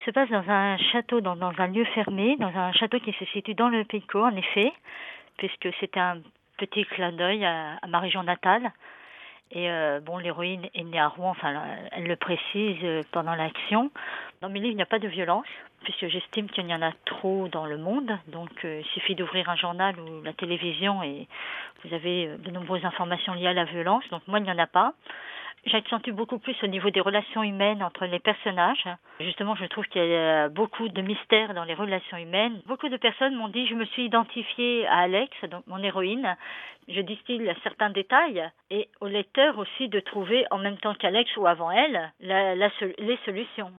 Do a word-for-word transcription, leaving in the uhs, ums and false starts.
Ça se passe dans un château, dans dans un lieu fermé, dans un château qui se situe dans le Picot, en effet, puisque c'était un petit clin d'œil à à ma région natale et heu, bon, l'héroïne est née à Rouen, enfin, elle elle le précise, heu, pendant l'action. Dans mes livres, il n'y a pas de violence, puisque j'estime qu'il y en a trop dans le monde, donc heu, il suffit d'ouvrir un journal ou la télévision et vous avez, heu, de nombreuses informations liées à la violence, donc moi, il n'y en a pas. J'accentue beaucoup plus au niveau des relations humaines entre les personnages. Justement, je trouve qu'il y a beaucoup de mystère dans les relations humaines. Beaucoup de personnes m'ont dit: «Je me suis identifiée à Alex», donc mon héroïne. Je distille certains détails et au lecteur aussi de trouver en même temps qu'Alex ou avant elle la la sol les solutions.